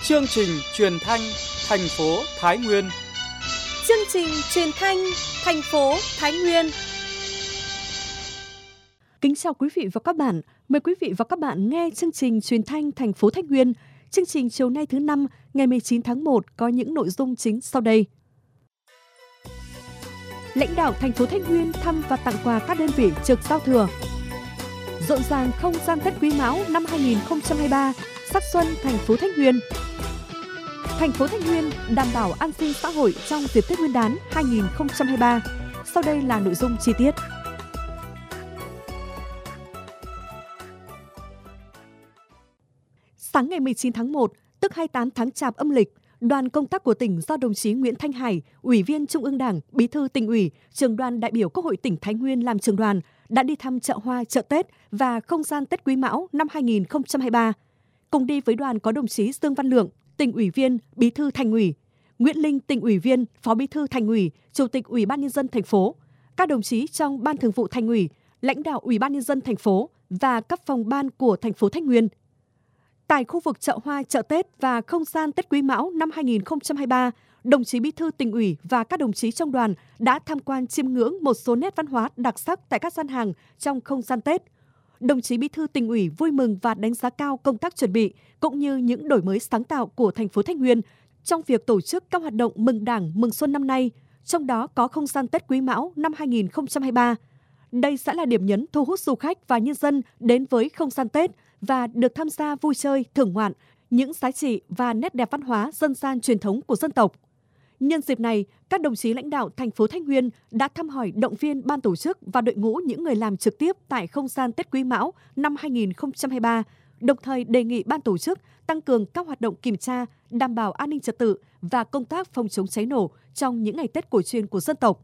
Chương trình truyền thanh thành phố Thái Nguyên. Chương trình truyền thanh thành phố Thái Nguyên. Kính chào quý vị và các bạn. Mời quý vị và các bạn nghe chương trình truyền thanh thành phố Thái Nguyên. Chương trình chiều nay thứ Năm, ngày 19 tháng 1 có những nội dung chính sau đây. Lãnh đạo thành phố Thái Nguyên thăm và tặng quà các đơn vị trực giao thừa. Rộn ràng không gian Tết Quý Mão năm 2023, sắc xuân thành phố Thái Nguyên. Thành phố Thái Nguyên đảm bảo an sinh xã hội trong dịp Tết Nguyên đán 2023. Sau đây là nội dung chi tiết. Sáng ngày 19 tháng 1, tức 28 tháng Chạp âm lịch, đoàn công tác của tỉnh do đồng chí Nguyễn Thanh Hải, Ủy viên Trung ương Đảng, Bí thư Tỉnh ủy, Trưởng đoàn đại biểu Quốc hội tỉnh Thái Nguyên làm trưởng đoàn đã đi thăm chợ hoa, chợ Tết và không gian Tết Quý Mão năm 2023. Cùng đi với đoàn có đồng chí Dương Văn Lượng, Tỉnh ủy viên, Bí thư Thành ủy, Nguyễn Linh, Tỉnh ủy viên, Phó Bí thư Thành ủy, Chủ tịch Ủy ban nhân dân thành phố, các đồng chí trong Ban Thường vụ Thành ủy, lãnh đạo Ủy ban nhân dân thành phố và các phòng ban của thành phố Thái Nguyên. Tại khu vực chợ hoa, chợ Tết và không gian Tết Quý Mão năm 2023, đồng chí Bí thư Tỉnh ủy và các đồng chí trong đoàn đã tham quan chiêm ngưỡng một số nét văn hóa đặc sắc tại các gian hàng trong không gian Tết. Đồng chí Bí thư Tỉnh ủy vui mừng và đánh giá cao công tác chuẩn bị cũng như những đổi mới sáng tạo của thành phố Thái Nguyên trong việc tổ chức các hoạt động mừng Đảng, mừng Xuân năm nay, trong đó có không gian Tết Quý Mão năm 2023. Đây sẽ là điểm nhấn thu hút du khách và nhân dân đến với không gian Tết và được tham gia vui chơi, thưởng ngoạn những giá trị và nét đẹp văn hóa dân gian truyền thống của dân tộc. Nhân dịp này, các đồng chí lãnh đạo thành phố Thái Nguyên đã thăm hỏi động viên ban tổ chức và đội ngũ những người làm trực tiếp tại không gian Tết Quý Mão năm 2023, đồng thời đề nghị ban tổ chức tăng cường các hoạt động kiểm tra, đảm bảo an ninh trật tự và công tác phòng chống cháy nổ trong những ngày Tết cổ truyền của dân tộc.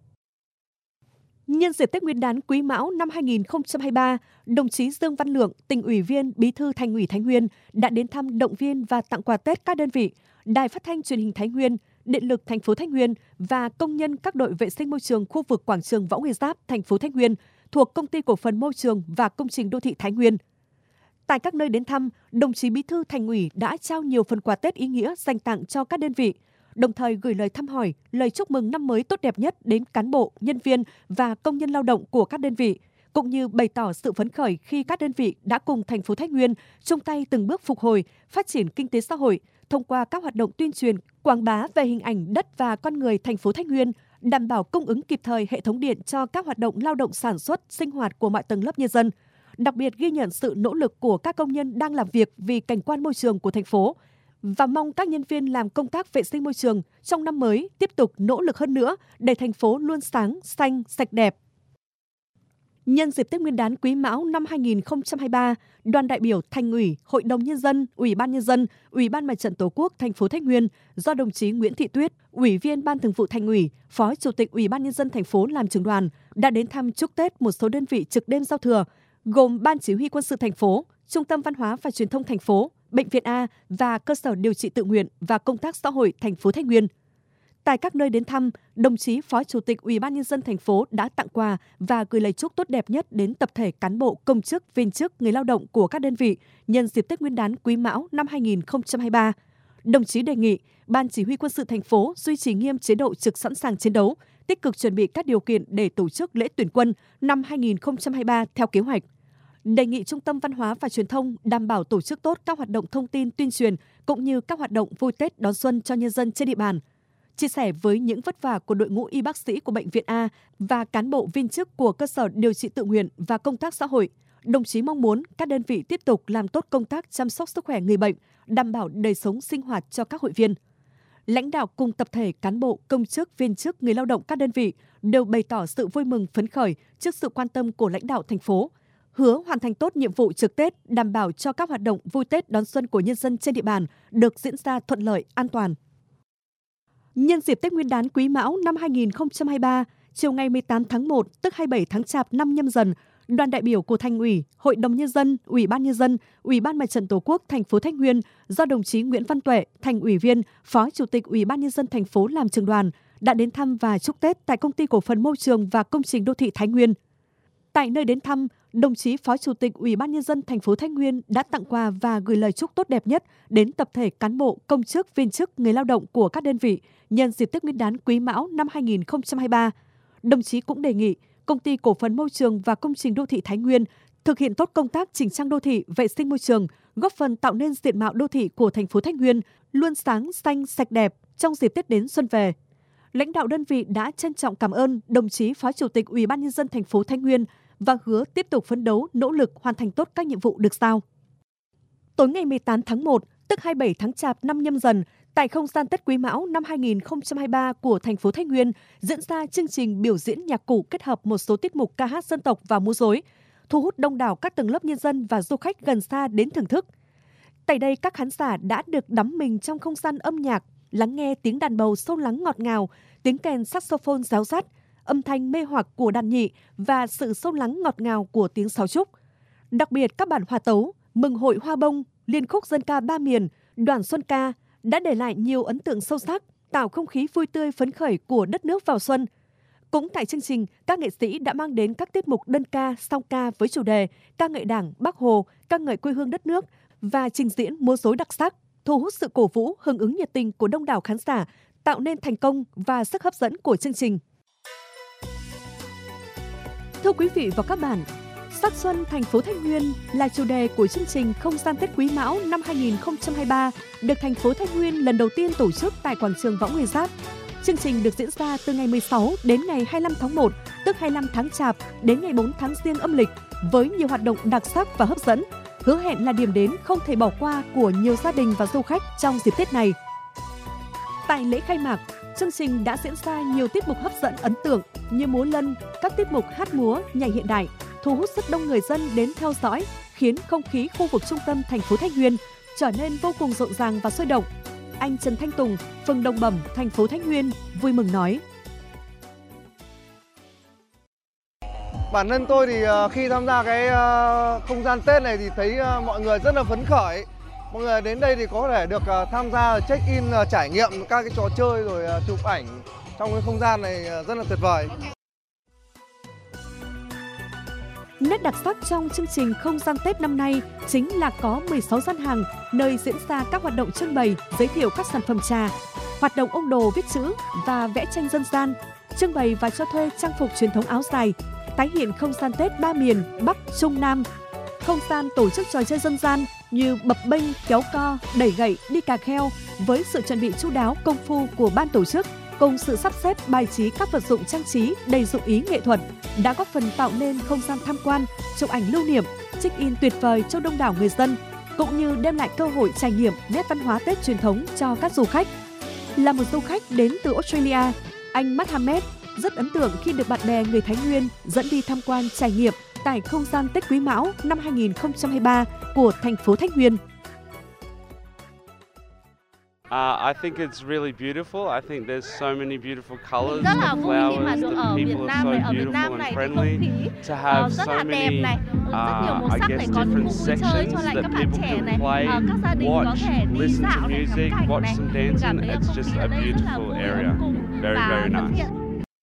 Nhân dịp Tết Nguyên đán Quý Mão năm 2023, đồng chí Dương Văn Lượng, Tỉnh ủy viên, Bí thư Thành ủy Thái Nguyên đã đến thăm, động viên và tặng quà Tết các đơn vị, Đài Phát thanh Truyền hình Thái Nguyên, Điện lực thành phố Thái Nguyên và công nhân các đội vệ sinh môi trường khu vực quảng trường Võ Nguyên Giáp, thành phố Thái Nguyên thuộc Công ty Cổ phần Môi trường và Công trình Đô thị Thái Nguyên. Tại các nơi đến thăm, đồng chí Bí thư Thành ủy đã trao nhiều phần quà Tết ý nghĩa dành tặng cho các đơn vị, đồng thời gửi lời thăm hỏi, lời chúc mừng năm mới tốt đẹp nhất đến cán bộ, nhân viên và công nhân lao động của các đơn vị, cũng như bày tỏ sự phấn khởi khi các đơn vị đã cùng thành phố Thái Nguyên chung tay từng bước phục hồi, phát triển kinh tế xã hội thông qua các hoạt động tuyên truyền, quảng bá về hình ảnh đất và con người thành phố Thái Nguyên, đảm bảo cung ứng kịp thời hệ thống điện cho các hoạt động lao động sản xuất, sinh hoạt của mọi tầng lớp nhân dân. Đặc biệt ghi nhận sự nỗ lực của các công nhân đang làm việc vì cảnh quan môi trường của thành phố và mong các nhân viên làm công tác vệ sinh môi trường trong năm mới tiếp tục nỗ lực hơn nữa để thành phố luôn sáng, xanh, sạch đẹp. Nhân dịp Tết Nguyên đán Quý Mão năm 2023, đoàn đại biểu Thành ủy, Hội đồng Nhân dân, Ủy ban Nhân dân, Ủy ban Mặt trận Tổ quốc thành phố Thái Nguyên do đồng chí Nguyễn Thị Tuyết, Ủy viên Ban Thường vụ Thành ủy, Phó Chủ tịch Ủy ban Nhân dân thành phố làm trưởng đoàn đã đến thăm chúc Tết một số đơn vị trực đêm giao thừa, gồm Ban Chỉ huy Quân sự thành phố, Trung tâm Văn hóa và Truyền thông thành phố, Bệnh viện A và Cơ sở điều trị tự nguyện và công tác xã hội thành phố Thái Nguyên. Tại các nơi đến thăm, đồng chí Phó Chủ tịch Ủy ban Nhân dân thành phố đã tặng quà và gửi lời chúc tốt đẹp nhất đến tập thể cán bộ, công chức, viên chức, người lao động của các đơn vị nhân dịp Tết Nguyên đán Quý Mão năm 2023. Đồng chí đề nghị Ban Chỉ huy Quân sự thành phố duy trì nghiêm chế độ trực sẵn sàng chiến đấu, tích cực chuẩn bị các điều kiện để tổ chức lễ tuyển quân năm 2023 theo kế hoạch. Đề nghị Trung tâm Văn hóa và Truyền thông đảm bảo tổ chức tốt các hoạt động thông tin tuyên truyền cũng như các hoạt động vui Tết đón xuân cho nhân dân trên địa bàn. Chia sẻ với những vất vả của đội ngũ y bác sĩ của Bệnh viện A và cán bộ viên chức của cơ sở điều trị tự nguyện và công tác xã hội, đồng chí mong muốn các đơn vị tiếp tục làm tốt công tác chăm sóc sức khỏe người bệnh, đảm bảo đời sống sinh hoạt cho các hội viên. Lãnh đạo cùng tập thể cán bộ, công chức, viên chức, người lao động các đơn vị đều bày tỏ sự vui mừng phấn khởi trước sự quan tâm của lãnh đạo thành phố, hứa hoàn thành tốt nhiệm vụ trực Tết, đảm bảo cho các hoạt động vui Tết đón xuân của nhân dân trên địa bàn được diễn ra thuận lợi, an toàn. Nhân dịp Tết Nguyên đán Quý Mão năm 2023, chiều ngày 18 tháng 1, tức 27 tháng Chạp năm Nhâm Dần, đoàn đại biểu của Thành ủy, Hội đồng Nhân dân, Ủy ban Nhân dân, Ủy ban Mặt trận Tổ quốc thành phố Thái Nguyên do đồng chí Nguyễn Văn Tuệ, Thành ủy viên, Phó Chủ tịch Ủy ban Nhân dân thành phố làm trưởng đoàn đã đến thăm và chúc Tết tại Công ty Cổ phần Môi trường và Công trình Đô thị Thái Nguyên. Tại nơi đến thăm, đồng chí Phó Chủ tịch Ủy ban Nhân dân thành phố Thái Nguyên đã tặng quà và gửi lời chúc tốt đẹp nhất đến tập thể cán bộ, công chức, viên chức, người lao động của các đơn vị nhân dịp Tết Nguyên đán Quý Mão năm 2023. Đồng chí cũng đề nghị Công ty Cổ phần Môi trường và Công trình Đô thị Thái Nguyên thực hiện tốt công tác chỉnh trang đô thị, vệ sinh môi trường, góp phần tạo nên diện mạo đô thị của thành phố Thái Nguyên luôn sáng, xanh, sạch đẹp trong dịp Tết đến xuân về. Lãnh đạo đơn vị đã trân trọng cảm ơn đồng chí Phó Chủ tịch Ủy ban Nhân dân thành phố Thái Nguyên và hứa tiếp tục phấn đấu, nỗ lực hoàn thành tốt các nhiệm vụ được giao. Tối ngày 18 tháng 1, tức 27 tháng Chạp năm Nhâm Dần, tại không gian Tết Quý Mão năm 2023 của thành phố Thái Nguyên diễn ra chương trình biểu diễn nhạc cụ kết hợp một số tiết mục ca hát dân tộc và múa rối, thu hút đông đảo các tầng lớp nhân dân và du khách gần xa đến thưởng thức. Tại đây, các khán giả đã được đắm mình trong không gian âm nhạc, lắng nghe tiếng đàn bầu sâu lắng ngọt ngào, tiếng kèn saxophone réo rắt, âm thanh mê hoặc của đàn nhị và sự sâu lắng ngọt ngào của tiếng sáo trúc. Đặc biệt, các bản hòa tấu, mừng hội hoa bông, liên khúc dân ca ba miền, đoàn xuân ca đã để lại nhiều ấn tượng sâu sắc, tạo không khí vui tươi phấn khởi của đất nước vào xuân. Cũng tại chương trình, các nghệ sĩ đã mang đến các tiết mục đơn ca, song ca với chủ đề ca ngợi Đảng, Bác Hồ, ca ngợi quê hương đất nước và trình diễn múa rối đặc sắc, thu hút sự cổ vũ, hưởng ứng nhiệt tình của đông đảo khán giả, tạo nên thành công và sức hấp dẫn của chương trình. Thưa quý vị và các bạn, Sắc xuân thành phố Thái Nguyên là chủ đề của chương trình Không gian Tết Quý Mão năm 2023 được thành phố Thái Nguyên lần đầu tiên tổ chức tại quảng trường Võ Nguyên Giáp. Chương trình được diễn ra từ ngày 16 đến ngày 25 tháng 1, tức 25 tháng Chạp đến ngày 4 tháng Giêng âm lịch, với nhiều hoạt động đặc sắc và hấp dẫn, hứa hẹn là điểm đến không thể bỏ qua của nhiều gia đình và du khách trong dịp Tết này. Tại lễ khai mạc, chương trình đã diễn ra nhiều tiết mục hấp dẫn ấn tượng như múa lân, các tiết mục hát múa, nhảy hiện đại, thu hút rất đông người dân đến theo dõi, khiến không khí khu vực trung tâm thành phố Thái Nguyên trở nên vô cùng rộn ràng và sôi động. Anh Trần Thanh Tùng, phường Đồng Bẩm, thành phố Thái Nguyên vui mừng nói: Bản thân tôi thì khi tham gia cái không gian Tết này thì thấy mọi người rất là phấn khởi. Mọi người đến đây thì có thể được tham gia check-in, trải nghiệm các cái trò chơi rồi chụp ảnh trong cái không gian này rất là tuyệt vời. Nét đặc sắc trong chương trình Không gian Tết năm nay chính là có 16 gian hàng nơi diễn ra các hoạt động trưng bày, giới thiệu các sản phẩm trà, hoạt động ông đồ viết chữ và vẽ tranh dân gian, trưng bày và cho thuê trang phục truyền thống áo dài, tái hiện không gian Tết ba miền Bắc, Trung, Nam. Không gian tổ chức trò chơi dân gian như bập bênh, kéo co, đẩy gậy, đi cà kheo với sự chuẩn bị chu đáo công phu của ban tổ chức cùng sự sắp xếp bài trí các vật dụng trang trí đầy dụng ý nghệ thuật đã góp phần tạo nên không gian tham quan, chụp ảnh lưu niệm, check-in tuyệt vời cho đông đảo người dân, cũng như đem lại cơ hội trải nghiệm nét văn hóa Tết truyền thống cho các du khách. Là một du khách đến từ Australia, anh Mohammed rất ấn tượng khi được bạn bè người Thái Nguyên dẫn đi tham quan trải nghiệm tại không gian Tết Quý Mão năm 2023 của thành phố Thái Nguyên. I think it's really beautiful. I think there's so many beautiful colors, rất the là vui khi mà flowers, được the ở Việt people Nam are này. so Ở Việt Nam beautiful này and thì không friendly. khí To have rất so là đẹp many, này, rất nhiều màu I sắc guess này, có những different khu vui chơi sections cho lại that các bạn people trẻ can này, play, các gia đình có watch, thể đi listen to dạo này, music, ngắm cảnh watch này. some Mình cảm dancing. thấy It's không just khí a ở đây rất là beautiful vui area. cùng Very, và very thân nice. thiện.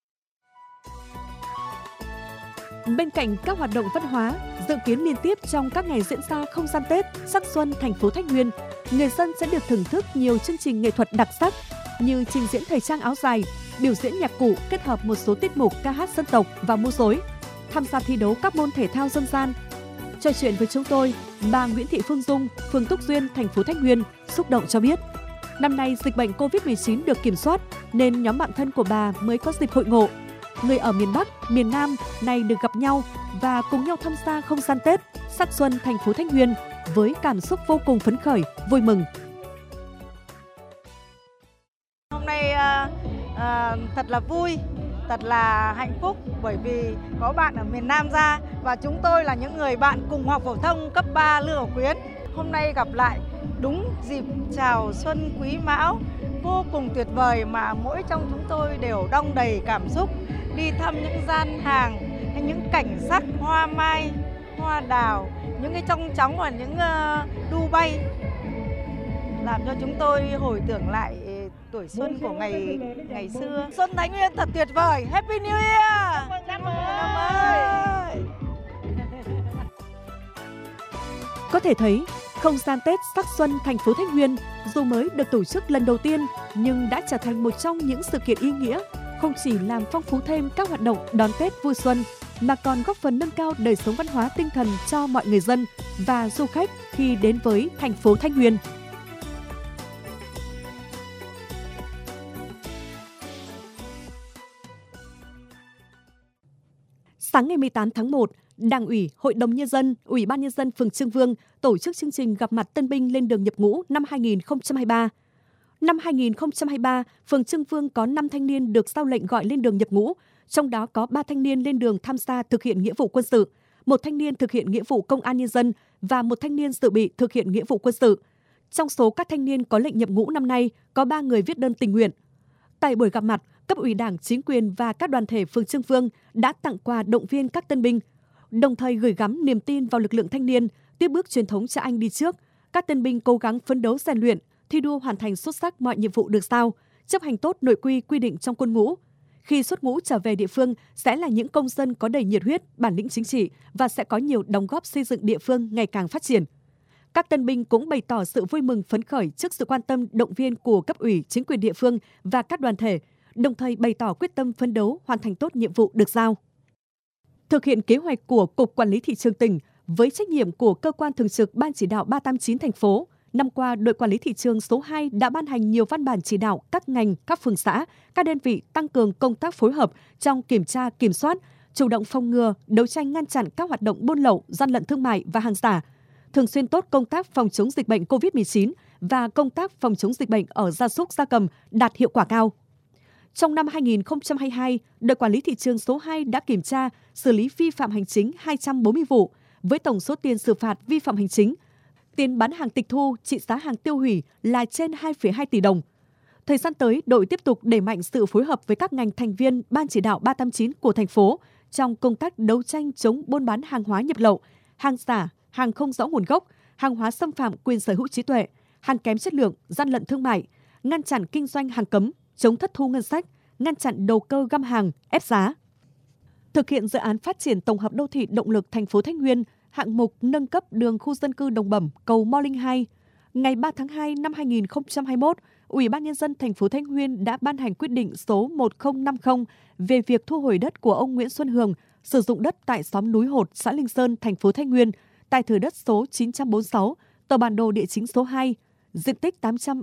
Bên cạnh các hoạt động văn hóa, dự kiến liên tiếp trong các ngày diễn ra không gian Tết, Sắc xuân thành phố Thái Nguyên, người dân sẽ được thưởng thức nhiều chương trình nghệ thuật đặc sắc như trình diễn thời trang áo dài, biểu diễn nhạc cụ kết hợp một số tiết mục ca hát dân tộc và múa rối, tham gia thi đấu các môn thể thao dân gian. Trò chuyện với chúng tôi, bà Nguyễn Thị Phương Dung, phường Túc Duyên, thành phố Thái Nguyên xúc động cho biết, năm nay dịch bệnh Covid-19 được kiểm soát nên nhóm bạn thân của bà mới có dịp hội ngộ. Người ở miền Bắc, miền Nam này được gặp nhau và cùng nhau tham gia không gian Tết, Sắc xuân thành phố Thái Nguyên với cảm xúc vô cùng phấn khởi, vui mừng. Hôm nay thật là vui, thật là hạnh phúc bởi vì có bạn ở miền Nam ra và chúng tôi là những người bạn cùng học phổ thông cấp 3 Lương Ngọc Quyến. Hôm nay gặp lại đúng dịp chào xuân Quý Mão vô cùng tuyệt vời mà mỗi trong chúng tôi đều đong đầy cảm xúc, đi thăm những gian hàng, những cảnh sắc hoa mai, hoa đào, những cái trong chóng và những đu bay làm cho chúng tôi hồi tưởng lại tuổi xuân của ngày xưa. Xuân Thái Nguyên thật tuyệt vời. Happy New Year! Năm mới! Có thể thấy, không gian Tết sắc xuân thành phố Thái Nguyên dù mới được tổ chức lần đầu tiên nhưng đã trở thành một trong những sự kiện ý nghĩa, không chỉ làm phong phú thêm các hoạt động đón Tết vui xuân mà còn góp phần nâng cao đời sống văn hóa tinh thần cho mọi người dân và du khách khi đến với thành phố Thái Nguyên. Sáng ngày 18 tháng 1, Đảng ủy, Hội đồng Nhân dân, Ủy ban Nhân dân phường Trương Vương tổ chức chương trình gặp mặt tân binh lên đường nhập ngũ năm 2023. Năm 2023, phường Trương Vương có 5 thanh niên được sau lệnh gọi lên đường nhập ngũ, trong đó có 3 thanh niên lên đường tham gia thực hiện nghĩa vụ quân sự, 1 thanh niên thực hiện nghĩa vụ công an nhân dân và 1 thanh niên dự bị thực hiện nghĩa vụ quân sự. Trong số các thanh niên có lệnh nhập ngũ năm nay, có 3 người viết đơn tình nguyện. Tại buổi gặp mặt, cấp ủy Đảng, chính quyền và các đoàn thể phường Trương Vương đã tặng quà động viên các tân binh, đồng thời gửi gắm niềm tin vào lực lượng thanh niên, tiếp bước truyền thống cha anh đi trước. Các tân binh cố gắng phấn đấu rèn luyện, thi đua hoàn thành xuất sắc mọi nhiệm vụ được giao, chấp hành tốt nội quy quy định trong quân ngũ. Khi xuất ngũ trở về địa phương sẽ là những công dân có đầy nhiệt huyết, bản lĩnh chính trị và sẽ có nhiều đóng góp xây dựng địa phương ngày càng phát triển. Các tân binh cũng bày tỏ sự vui mừng phấn khởi trước sự quan tâm động viên của cấp ủy, chính quyền địa phương và các đoàn thể, đồng thời bày tỏ quyết tâm phấn đấu hoàn thành tốt nhiệm vụ được giao. Thực hiện kế hoạch của Cục Quản lý Thị trường tỉnh với trách nhiệm của Cơ quan Thường trực Ban Chỉ đạo 389 thành phố, năm qua, đội quản lý thị trường số 2 đã ban hành nhiều văn bản chỉ đạo các ngành, các phường xã, các đơn vị tăng cường công tác phối hợp trong kiểm tra, kiểm soát, chủ động phòng ngừa, đấu tranh ngăn chặn các hoạt động buôn lậu, gian lận thương mại và hàng giả, thường xuyên tốt công tác phòng chống dịch bệnh COVID-19 và công tác phòng chống dịch bệnh ở gia súc, gia cầm đạt hiệu quả cao. Trong năm 2022, đội quản lý thị trường số 2 đã kiểm tra, xử lý vi phạm hành chính 240 vụ, với tổng số tiền xử phạt vi phạm hành chính, tiền bán hàng tịch thu, trị giá hàng tiêu hủy là trên 2,2 tỷ đồng. Thời gian tới, đội tiếp tục đẩy mạnh sự phối hợp với các ngành thành viên Ban Chỉ đạo 389 của thành phố trong công tác đấu tranh chống buôn bán hàng hóa nhập lậu, hàng giả, hàng không rõ nguồn gốc, hàng hóa xâm phạm quyền sở hữu trí tuệ, hàng kém chất lượng, gian lận thương mại, ngăn chặn kinh doanh hàng cấm, chống thất thu ngân sách, ngăn chặn đầu cơ găm hàng, ép giá. Thực hiện dự án phát triển tổng hợp đô thị động lực thành phố Thái Nguyên, hạng mục nâng cấp đường khu dân cư Đồng Bẩm, cầu Mò Linh 2, ngày 3 tháng 2 năm 2021, Ủy ban Nhân dân thành phố Thái Nguyên đã ban hành quyết định số 1050 về việc thu hồi đất của ông Nguyễn Xuân Hường sử dụng đất tại xóm Núi Hột, xã Linh Sơn, thành phố Thái Nguyên, tại thửa đất số 946, tờ bản đồ địa chính số 2, diện tích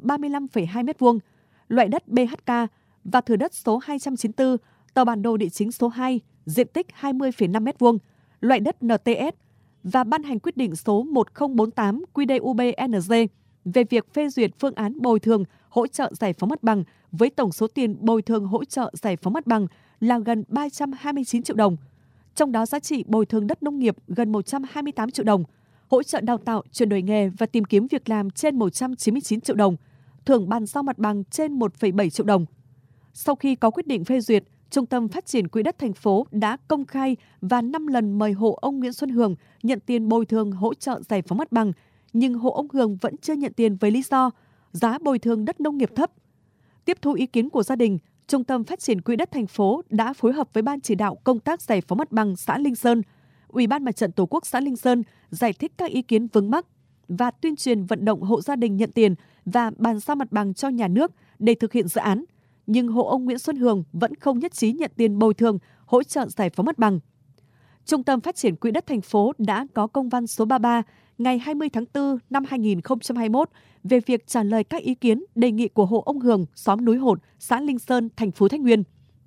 835,2 m2, loại đất BHK, và thửa đất số 294, tờ bản đồ địa chính số 2, diện tích 20,5 m2, loại đất NTS, và ban hành quyết định số 1048 QĐ-UB-NG về việc phê duyệt phương án bồi thường hỗ trợ giải phóng mặt bằng với tổng số tiền bồi thường hỗ trợ giải phóng mặt bằng là gần 329 triệu đồng. Trong đó giá trị bồi thường đất nông nghiệp gần 128 triệu đồng, hỗ trợ đào tạo, chuyển đổi nghề và tìm kiếm việc làm trên 199 triệu đồng, thưởng bàn giao mặt bằng trên 1,7 triệu đồng. Sau khi có quyết định phê duyệt, Trung tâm Phát triển Quỹ đất thành phố đã công khai và 5 lần mời hộ ông Nguyễn Xuân Hường nhận tiền bồi thường hỗ trợ giải phóng mặt bằng, nhưng hộ ông Hường vẫn chưa nhận tiền với lý do giá bồi thường đất nông nghiệp thấp. Tiếp thu ý kiến của gia đình, Trung tâm Phát triển Quỹ đất thành phố đã phối hợp với Ban Chỉ đạo công tác giải phóng mặt bằng xã Linh Sơn, Ủy ban Mặt trận Tổ quốc xã Linh Sơn giải thích các ý kiến vướng mắc và tuyên truyền vận động hộ gia đình nhận tiền và bàn giao mặt bằng cho nhà nước để thực hiện dự án. Nhưng hộ ông Nguyễn Xuân Hường vẫn không nhất trí nhận tiền bồi thường hỗ trợ giải phóng mặt bằng. Trung tâm Phát triển Quỹ đất thành phố đã có công văn số 33 ngày 20 tháng 4 năm 2021 về việc trả lời các ý kiến đề nghị của hộ ông Hường, xóm Núi Hột, xã Linh Sơn, thành phố Thái Nguyên.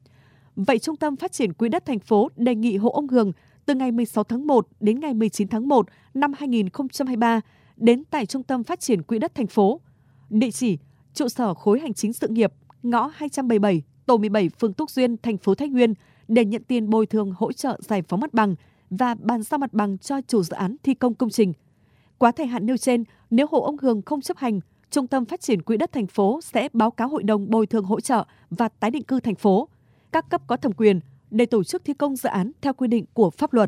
Vậy Trung tâm Phát triển Quỹ đất thành phố đề nghị hộ ông Hường từ ngày 16 tháng 1 đến ngày 19 tháng 1 năm 2023 đến tại Trung tâm Phát triển Quỹ đất thành phố. Địa chỉ: trụ sở khối hành chính sự nghiệp, ngõ 277, tổ 17, phường Túc Duyên, thành phố Thái Nguyên để nhận tiền bồi thường hỗ trợ giải phóng mặt bằng và bàn giao mặt bằng cho chủ dự án thi công công trình. Quá thời hạn nêu trên, nếu hộ ông Hường không chấp hành, Trung tâm Phát triển Quỹ đất thành phố sẽ báo cáo Hội đồng bồi thường hỗ trợ và tái định cư thành phố, các cấp có thẩm quyền để tổ chức thi công dự án theo quy định của pháp luật.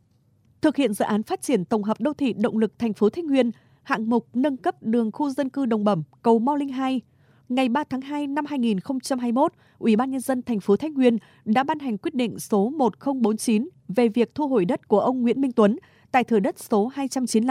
Thực hiện dự án phát triển tổng hợp đô thị động lực thành phố Thái Nguyên, hạng mục nâng cấp đường khu dân cư Đồng Bẩm, cầu Mò Linh 2, ngày 3 tháng 2 năm 2021, Ủy ban Nhân dân thành phố Thái Nguyên đã ban hành quyết định số 1049 về việc thu hồi đất của ông Nguyễn Minh Tuấn tại thửa đất số 295,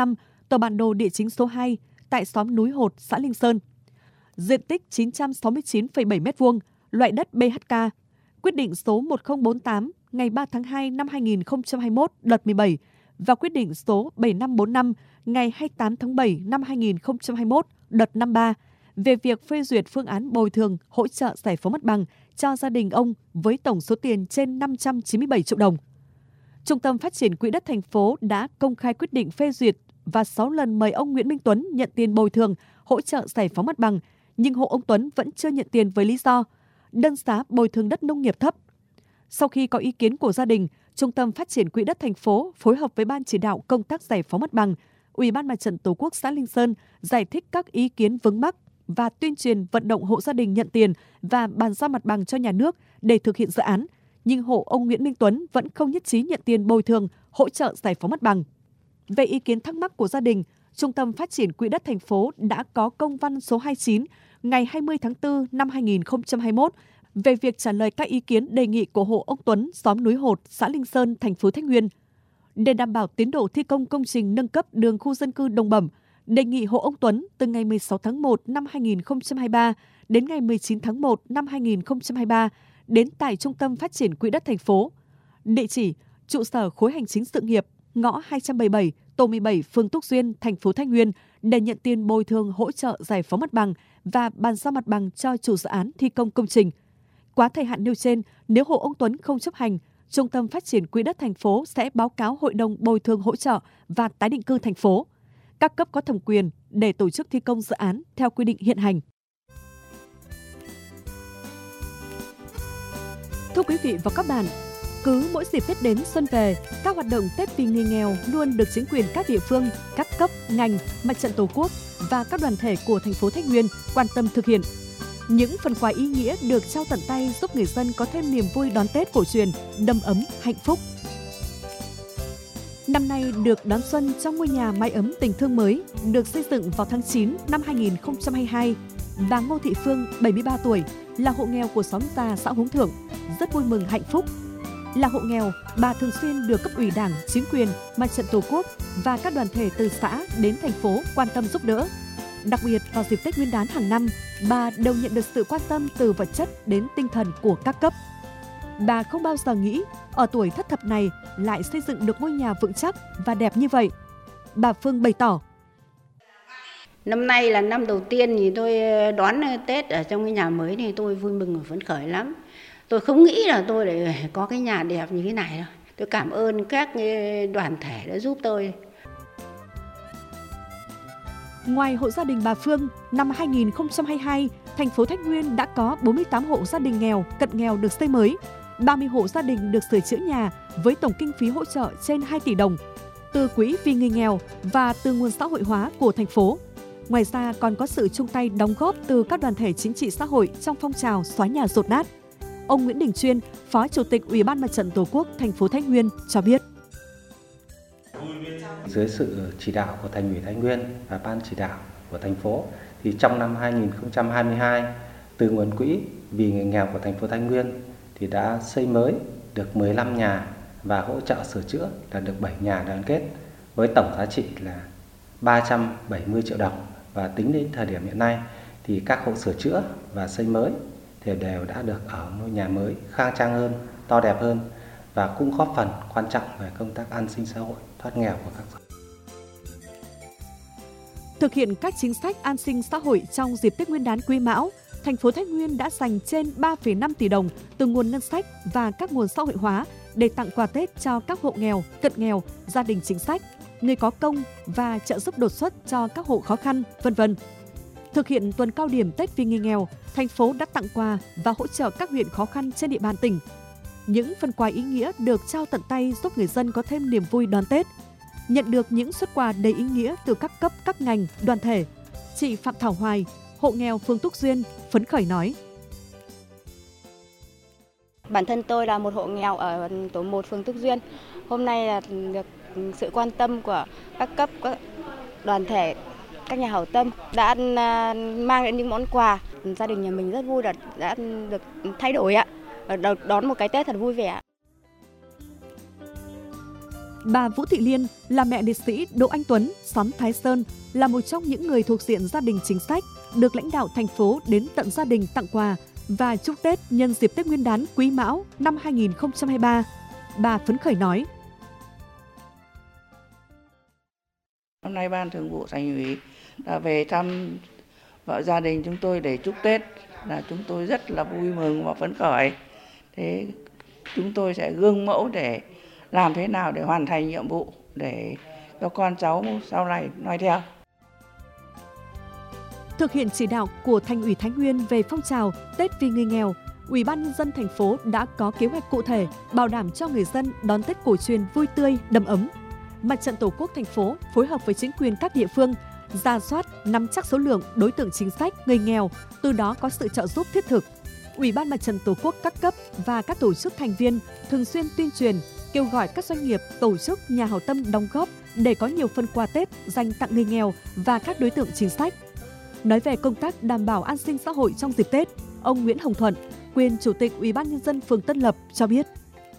tờ bản đồ địa chính số 2 tại xóm Núi Hột, xã Linh Sơn. Diện tích 969,7 m2, loại đất BHK. Quyết định số 1048 ngày 3 tháng 2 năm 2021 đợt 17 và quyết định số 7545 ngày 28 tháng 7 năm 2021 đợt 53 về việc phê duyệt phương án bồi thường hỗ trợ giải phóng mặt bằng cho gia đình ông với tổng số tiền trên 597 triệu đồng. Trung tâm Phát triển Quỹ đất thành phố đã công khai quyết định phê duyệt và 6 lần mời ông Nguyễn Minh Tuấn nhận tiền bồi thường hỗ trợ giải phóng mặt bằng, nhưng hộ ông Tuấn vẫn chưa nhận tiền với lý do đơn giá bồi thường đất nông nghiệp thấp. Sau khi có ý kiến của gia đình, Trung tâm Phát triển Quỹ đất thành phố phối hợp với Ban chỉ đạo công tác giải phóng mặt bằng, Ủy ban Mặt trận Tổ quốc xã Linh Sơn giải thích các ý kiến vướng mắc và tuyên truyền vận động hộ gia đình nhận tiền và bàn giao mặt bằng cho nhà nước để thực hiện dự án. Nhưng hộ ông Nguyễn Minh Tuấn vẫn không nhất trí nhận tiền bồi thường hỗ trợ giải phóng mặt bằng. Về ý kiến thắc mắc của gia đình, Trung tâm Phát triển Quỹ đất thành phố đã có công văn số 29 ngày 20 tháng 4 năm 2021 về việc trả lời các ý kiến đề nghị của hộ ông Tuấn, xóm Núi Hột, xã Linh Sơn, thành phố Thái Nguyên. Để đảm bảo tiến độ thi công công trình nâng cấp đường khu dân cư Đồng Bẩm, đề nghị hộ ông Tuấn từ ngày 16 tháng 1 năm 2023 đến ngày 19 tháng 1 năm 2023 đến tại Trung tâm Phát triển Quỹ đất thành phố. Địa chỉ: trụ sở khối hành chính sự nghiệp, ngõ 277, tổ 17, phường Túc Duyên, thành phố Thái Nguyên để nhận tiền bồi thường hỗ trợ giải phóng mặt bằng và bàn giao mặt bằng cho chủ dự án thi công công trình. Quá thời hạn nêu trên, nếu hộ ông Tuấn không chấp hành, Trung tâm Phát triển Quỹ đất thành phố sẽ báo cáo Hội đồng bồi thường hỗ trợ và tái định cư thành phố, các cấp có thẩm quyền để tổ chức thi công dự án theo quy định hiện hành. Thưa quý vị và các bạn, cứ mỗi dịp Tết đến xuân về, các hoạt động Tết vì người nghèo luôn được chính quyền các địa phương, các cấp, ngành, Mặt trận Tổ quốc và các đoàn thể của thành phố Thái Nguyên quan tâm thực hiện. Những phần quà ý nghĩa được trao tận tay giúp người dân có thêm niềm vui đón Tết cổ truyền, đầm ấm, hạnh phúc. Năm nay được đón xuân trong ngôi nhà mái ấm tình thương mới, được xây dựng vào tháng 9 năm 2022. Bà Ngô Thị Phương, 73 tuổi, là hộ nghèo của xóm Già, xã Hướng Thượng, rất vui mừng hạnh phúc. Là hộ nghèo, bà thường xuyên được cấp ủy Đảng, chính quyền, Mặt trận Tổ quốc và các đoàn thể từ xã đến thành phố quan tâm giúp đỡ. Đặc biệt vào dịp Tết Nguyên đán hàng năm, bà đều nhận được sự quan tâm từ vật chất đến tinh thần của các cấp. Bà không bao giờ nghĩ ở tuổi thất thập này lại xây dựng được ngôi nhà vững chắc và đẹp như vậy. Bà Phương bày tỏ: Năm nay là năm đầu tiên thì tôi đón Tết ở trong cái nhà mới này, tôi vui mừng và phấn khởi lắm. Tôi không nghĩ là tôi lại có cái nhà đẹp như thế này đâu. Tôi cảm ơn các đoàn thể đã giúp tôi. Ngoài hộ gia đình bà Phương, năm 2022, thành phố Thái Nguyên đã có 48 hộ gia đình nghèo, cận nghèo được xây mới, 30 hộ gia đình được sửa chữa nhà với tổng kinh phí hỗ trợ trên 2 tỷ đồng từ quỹ vì người nghèo và từ nguồn xã hội hóa của thành phố. Ngoài ra còn có sự chung tay đóng góp từ các đoàn thể chính trị xã hội trong phong trào xóa nhà dột nát. Ông Nguyễn Đình Chuyên, Phó Chủ tịch Ủy ban Mặt trận Tổ quốc thành phố Thái Nguyên cho biết: Dưới sự chỉ đạo của Thành ủy Thái Nguyên và Ban chỉ đạo của thành phố, thì trong năm 2022, từ nguồn quỹ vì người nghèo của thành phố Thái Nguyên thì đã xây mới được 15 nhà và hỗ trợ sửa chữa là được 7 nhà đoàn kết với tổng giá trị là 370 triệu đồng. Và tính đến thời điểm hiện nay thì các hộ sửa chữa và xây mới thì đều đã được ở ngôi nhà mới khang trang hơn, to đẹp hơn và cũng góp phần quan trọng về công tác an sinh xã hội, thoát nghèo của các dân. Thực hiện các chính sách an sinh xã hội trong dịp Tết Nguyên đán Quý Mão, thành phố Thái Nguyên đã dành trên 3,5 tỷ đồng từ nguồn ngân sách và các nguồn xã hội hóa để tặng quà Tết cho các hộ nghèo, cận nghèo, gia đình chính sách, người có công và trợ giúp đột xuất cho các hộ khó khăn, v.v. Thực hiện tuần cao điểm Tết vì người nghèo, thành phố đã tặng quà và hỗ trợ các huyện khó khăn trên địa bàn tỉnh. Những phần quà ý nghĩa được trao tận tay giúp người dân có thêm niềm vui đón Tết. Nhận được những xuất quà đầy ý nghĩa từ các cấp, các ngành, đoàn thể, chị Phạm Thảo Hoài, hộ nghèo phường Túc Duyên, phấn khởi nói: Bản thân tôi là một hộ nghèo ở tổ 1 phường Túc Duyên. Hôm nay là được sự quan tâm của các cấp, các đoàn thể, các nhà hảo tâm đã mang đến những món quà. Gia đình nhà mình rất vui đã được thay đổi ạ, đón một cái Tết thật vui vẻ. Bà Vũ Thị Liên là mẹ liệt sĩ Đỗ Anh Tuấn, xóm Thái Sơn, là một trong những người thuộc diện gia đình chính sách được lãnh đạo thành phố đến tận gia đình tặng quà và chúc Tết nhân dịp Tết Nguyên đán Quý Mão năm 2023. Bà phấn khởi nói: Hôm nay Ban Thường vụ Thành ủy đã về thăm vợ gia đình chúng tôi để chúc Tết, là chúng tôi rất là vui mừng và phấn khởi. Thế chúng tôi sẽ gương mẫu để làm thế nào để hoàn thành nhiệm vụ để cho con cháu sau này noi theo. Thực hiện chỉ đạo của Thành ủy Thái Nguyên về phong trào Tết vì người nghèo, Ủy ban Nhân dân thành phố đã có kế hoạch cụ thể bảo đảm cho người dân đón Tết cổ truyền vui tươi, đầm ấm. Mặt trận Tổ quốc thành phố phối hợp với chính quyền các địa phương rà soát, nắm chắc số lượng đối tượng chính sách, người nghèo, từ đó có sự trợ giúp thiết thực. Ủy ban Mặt trận Tổ quốc các cấp và các tổ chức thành viên thường xuyên tuyên truyền, kêu gọi các doanh nghiệp, tổ chức, nhà hảo tâm đóng góp để có nhiều phần quà Tết dành tặng người nghèo và các đối tượng chính sách. Nói về công tác đảm bảo an sinh xã hội trong dịp Tết, ông Nguyễn Hồng Thuận, quyền Chủ tịch Ủy ban Nhân dân phường Tân Lập cho biết: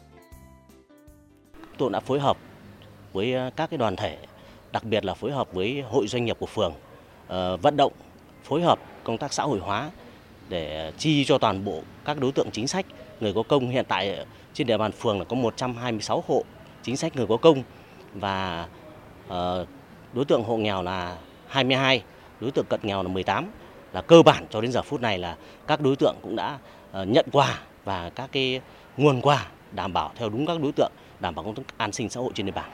Tôi đã phối hợp với các cái đoàn thể, đặc biệt là phối hợp với hội doanh nghiệp của phường, vận động, phối hợp công tác xã hội hóa để chi cho toàn bộ các đối tượng chính sách, người có công. Hiện tại trên địa bàn phường là có 126 hộ chính sách người có công và đối tượng hộ nghèo là 22, đối tượng cận nghèo là 18. Là cơ bản cho đến giờ phút này là các đối tượng cũng đã nhận quà và các cái nguồn quà đảm bảo theo đúng các đối tượng, đảm bảo công tác an sinh xã hội trên địa bàn.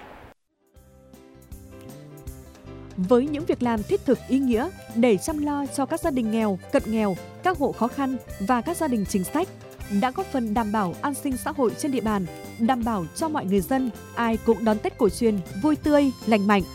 Với những việc làm thiết thực ý nghĩa để chăm lo cho các gia đình nghèo, cận nghèo, các hộ khó khăn và các gia đình chính sách, đã góp phần đảm bảo an sinh xã hội trên địa bàn, đảm bảo cho mọi người dân ai cũng đón Tết cổ truyền vui tươi, lành mạnh.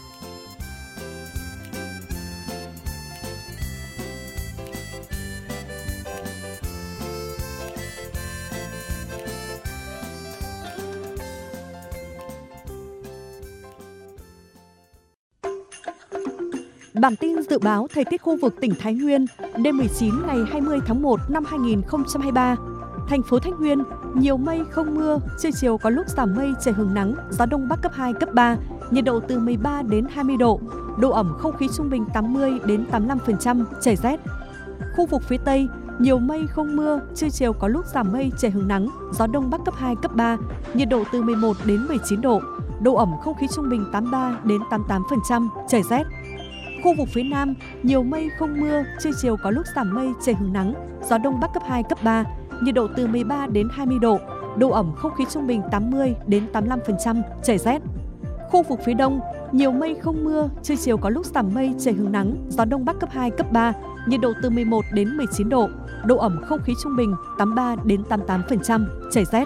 Bản tin dự báo thời tiết khu vực tỉnh Thái Nguyên đêm 19 ngày 20 tháng 1 năm 2023. Thành phố Thái Nguyên, nhiều mây không mưa, trưa chiều có lúc giảm mây trời hứng nắng, gió đông bắc cấp 2, cấp 3, nhiệt độ từ 13 đến 20 độ, độ ẩm không khí trung bình 80 đến 85%, trời rét. Khu vực phía Tây, nhiều mây không mưa, trưa chiều có lúc giảm mây trời hứng nắng, gió đông bắc cấp 2, cấp 3, nhiệt độ từ 11 đến 19 độ, độ ẩm không khí trung bình 83 đến 88%, trời rét. Khu vực phía Nam, nhiều mây không mưa, trưa chiều có lúc giảm mây, trời hứng nắng, gió đông bắc cấp 2, cấp 3, nhiệt độ từ 13 đến 20 độ, độ ẩm không khí trung bình 80 đến 85%, trời rét. Khu vực phía Đông, nhiều mây không mưa, trưa chiều có lúc giảm mây, trời hứng nắng, gió đông bắc cấp 2, cấp 3, nhiệt độ từ 11 đến 19 độ, độ ẩm không khí trung bình 83 đến 88%, trời rét.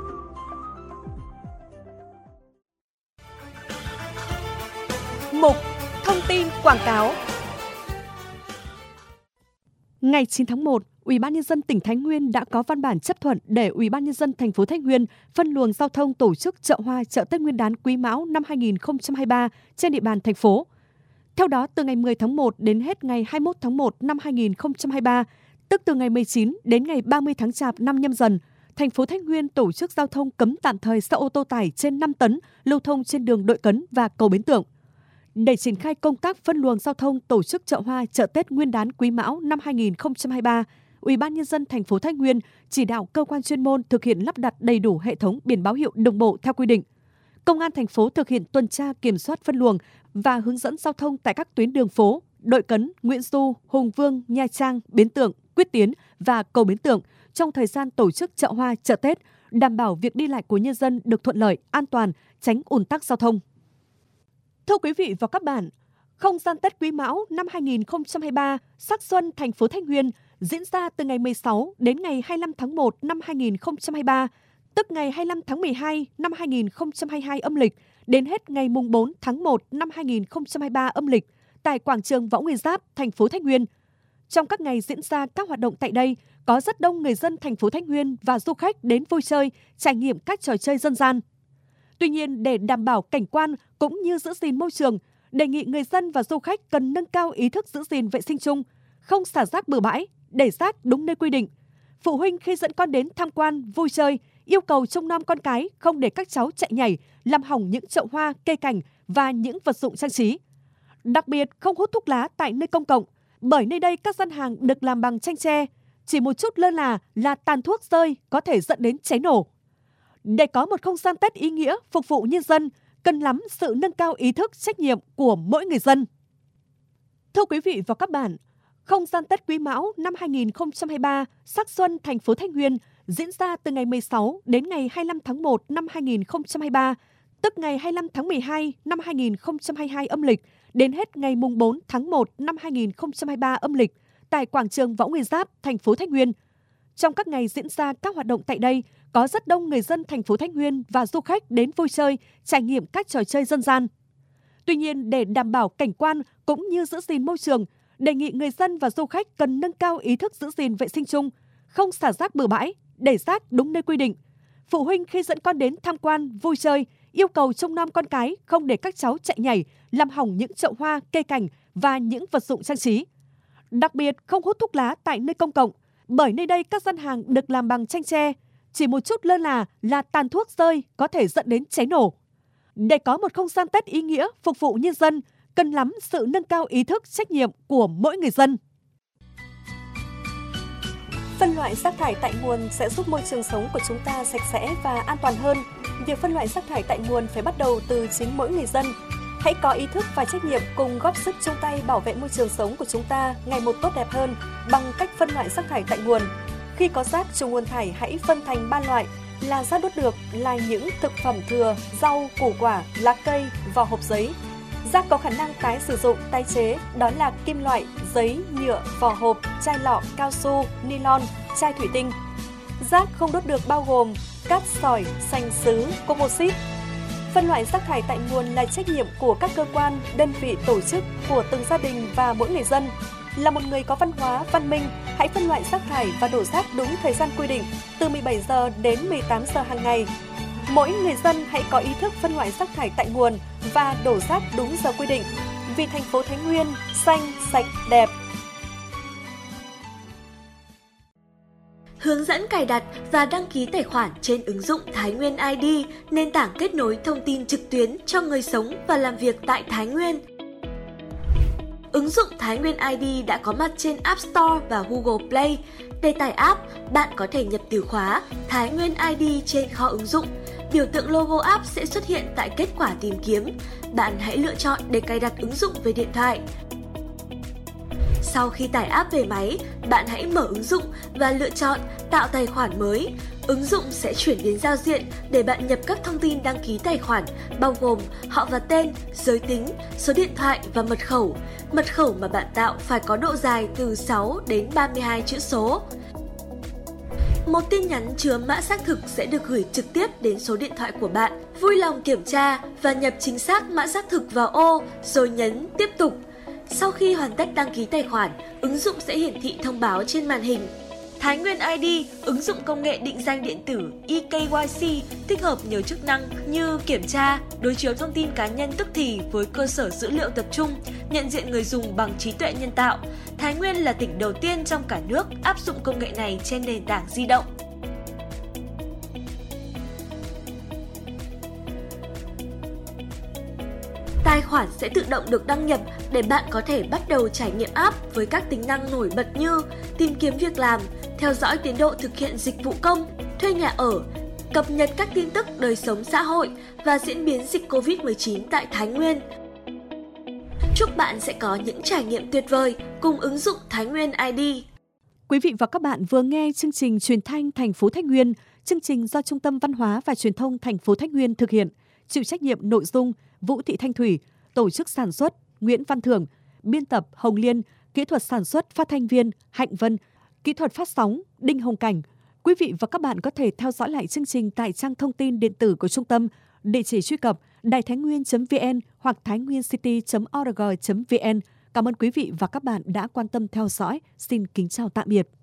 Mục Thông tin quảng cáo. Ngày 9 tháng 1, Ủy ban Nhân dân tỉnh Thái Nguyên đã có văn bản chấp thuận để Ủy ban Nhân dân thành phố Thái Nguyên phân luồng giao thông tổ chức chợ hoa chợ Tết Nguyên đán Quý Mão năm 2023 trên địa bàn thành phố. Theo đó, từ ngày 10 tháng 1 đến hết ngày 21 tháng 1 năm 2023, tức từ ngày 19 đến ngày 30 tháng Chạp năm Nhâm Dần, thành phố Thái Nguyên tổ chức giao thông cấm tạm thời xe ô tô tải trên 5 tấn lưu thông trên đường Đội Cấn và cầu Bến Tượng. Để triển khai công tác phân luồng giao thông tổ chức chợ hoa chợ Tết Nguyên đán Quý Mão năm 2023, Ủy ban Nhân dân thành phố Thái Nguyên chỉ đạo cơ quan chuyên môn thực hiện lắp đặt đầy đủ hệ thống biển báo hiệu đồng bộ theo quy định. Công an thành phố thực hiện tuần tra kiểm soát phân luồng và hướng dẫn giao thông tại các tuyến đường phố Đội Cấn, Nguyễn Du, Hùng Vương, Nha Trang, Bến Tượng, Quyết Tiến và cầu Bến Tượng trong thời gian tổ chức chợ hoa chợ Tết, đảm bảo việc đi lại của nhân dân được thuận lợi, an toàn, tránh ùn tắc giao thông. Thưa quý vị và các bạn, không gian Tết Quý Mão năm 2023 sắc xuân thành phố Thái Nguyên diễn ra từ ngày 16 đến ngày 25 tháng 1 năm 2023, tức ngày 25 tháng 12 năm 2022 âm lịch, đến hết ngày mùng 4 tháng 1 năm 2023 âm lịch, tại quảng trường Võ Nguyên Giáp, thành phố Thái Nguyên. Trong các ngày diễn ra các hoạt động tại đây, có rất đông người dân thành phố Thái Nguyên và du khách đến vui chơi, trải nghiệm các trò chơi dân gian. Tuy nhiên, để đảm bảo cảnh quan cũng như giữ gìn môi trường, đề nghị người dân và du khách cần nâng cao ý thức giữ gìn vệ sinh chung, không xả rác bừa bãi, để rác đúng nơi quy định. Phụ huynh khi dẫn con đến tham quan, vui chơi, yêu cầu trông nom con cái không để các cháu chạy nhảy, làm hỏng những chậu hoa, cây cảnh và những vật dụng trang trí. Đặc biệt không hút thuốc lá tại nơi công cộng, bởi nơi đây các gian hàng được làm bằng tranh tre. Chỉ một chút lơ là tàn thuốc rơi có thể dẫn đến cháy nổ. Để có một không gian Tết ý nghĩa phục vụ nhân dân, cần lắm sự nâng cao ý thức trách nhiệm của mỗi người dân. Thưa quý vị và các bạn, không gian Tết Quý Mão năm 2023 Sắc Xuân thành phố Thái Nguyên diễn ra từ ngày 16 đến ngày 25 tháng 1 năm 2023, tức ngày 25 tháng 12 năm 2022 âm lịch, đến hết ngày mùng 4 tháng 1 năm 2023 âm lịch tại quảng trường Võ Nguyên Giáp, thành phố Thái Nguyên. Trong các ngày diễn ra các hoạt động tại đây, có rất đông người dân thành phố Thái Nguyên và du khách đến vui chơi, trải nghiệm các trò chơi dân gian. Tuy nhiên, để đảm bảo cảnh quan cũng như giữ gìn môi trường, đề nghị người dân và du khách cần nâng cao ý thức giữ gìn vệ sinh chung, không xả rác bừa bãi, để rác đúng nơi quy định. Phụ huynh khi dẫn con đến tham quan, vui chơi, yêu cầu trông nom con cái không để các cháu chạy nhảy, làm hỏng những chậu hoa, cây cảnh và những vật dụng trang trí. Đặc biệt không hút thuốc lá tại nơi công cộng, bởi nơi đây các gian hàng được làm bằng tranh tre. Chỉ một chút lơ là tàn thuốc rơi có thể dẫn đến cháy nổ. Để có một không gian Tết ý nghĩa phục vụ nhân dân, cần lắm sự nâng cao ý thức trách nhiệm của mỗi người dân. Phân loại rác thải tại nguồn sẽ giúp môi trường sống của chúng ta sạch sẽ và an toàn hơn. Việc phân loại rác thải tại nguồn phải bắt đầu từ chính mỗi người dân. Hãy có ý thức và trách nhiệm cùng góp sức chung tay bảo vệ môi trường sống của chúng ta ngày một tốt đẹp hơn bằng cách phân loại rác thải tại nguồn. Khi có rác trong nguồn thải hãy phân thành 3 loại là rác đốt được, là những thực phẩm thừa, rau, củ quả, lá cây, vỏ hộp giấy. Rác có khả năng tái sử dụng, tái chế, đó là kim loại, giấy, nhựa, vỏ hộp, chai lọ, cao su, nylon, chai thủy tinh. Rác không đốt được bao gồm cát sỏi, sành sứ, composite. Phân loại rác thải tại nguồn là trách nhiệm của các cơ quan, đơn vị, tổ chức, của từng gia đình và mỗi người dân. Là một người có văn hóa, văn minh, hãy phân loại rác thải và đổ rác đúng thời gian quy định, từ 17 giờ đến 18 giờ hàng ngày. Mỗi người dân hãy có ý thức phân loại rác thải tại nguồn và đổ rác đúng giờ quy định. Vì thành phố Thái Nguyên xanh, sạch, đẹp. Hướng dẫn cài đặt và đăng ký tài khoản trên ứng dụng Thái Nguyên ID, nền tảng kết nối thông tin trực tuyến cho người sống và làm việc tại Thái Nguyên. Ứng dụng Thái Nguyên ID đã có mặt trên App Store và Google Play. Để tải app, bạn có thể nhập từ khóa Thái Nguyên ID trên kho ứng dụng. Biểu tượng logo app sẽ xuất hiện tại kết quả tìm kiếm. Bạn hãy lựa chọn để cài đặt ứng dụng về điện thoại. Sau khi tải app về máy, bạn hãy mở ứng dụng và lựa chọn tạo tài khoản mới. Ứng dụng sẽ chuyển đến giao diện để bạn nhập các thông tin đăng ký tài khoản, bao gồm họ và tên, giới tính, số điện thoại và mật khẩu. Mật khẩu mà bạn tạo phải có độ dài từ 6 đến 32 chữ số. Một tin nhắn chứa mã xác thực sẽ được gửi trực tiếp đến số điện thoại của bạn. Vui lòng kiểm tra và nhập chính xác mã xác thực vào ô, rồi nhấn tiếp tục. Sau khi hoàn tất đăng ký tài khoản, ứng dụng sẽ hiển thị thông báo trên màn hình. Thái Nguyên ID, ứng dụng công nghệ định danh điện tử eKYC, tích hợp nhiều chức năng như kiểm tra, đối chiếu thông tin cá nhân tức thì với cơ sở dữ liệu tập trung, nhận diện người dùng bằng trí tuệ nhân tạo. Thái Nguyên là tỉnh đầu tiên trong cả nước áp dụng công nghệ này trên nền tảng di động. Tài khoản sẽ tự động được đăng nhập để bạn có thể bắt đầu trải nghiệm app với các tính năng nổi bật như tìm kiếm việc làm, theo dõi tiến độ thực hiện dịch vụ công, thuê nhà ở, cập nhật các tin tức đời sống xã hội và diễn biến dịch Covid-19 tại Thái Nguyên. Chúc bạn sẽ có những trải nghiệm tuyệt vời cùng ứng dụng Thái Nguyên ID. Quý vị và các bạn vừa nghe chương trình Truyền thanh thành phố Thái Nguyên, chương trình do Trung tâm Văn hóa và Truyền thông thành phố Thái Nguyên thực hiện, chịu trách nhiệm nội dung Vũ Thị Thanh Thủy, tổ chức sản xuất Nguyễn Văn Thưởng, biên tập Hồng Liên, kỹ thuật sản xuất phát thanh viên Hạnh Vân, kỹ thuật phát sóng Đinh Hồng Cảnh. Quý vị và các bạn có thể theo dõi lại chương trình tại trang thông tin điện tử của trung tâm, địa chỉ truy cập đàitháinguyen.vn hoặc thainguiencity.org.vn. Cảm ơn quý vị và các bạn đã quan tâm theo dõi. Xin kính chào tạm biệt.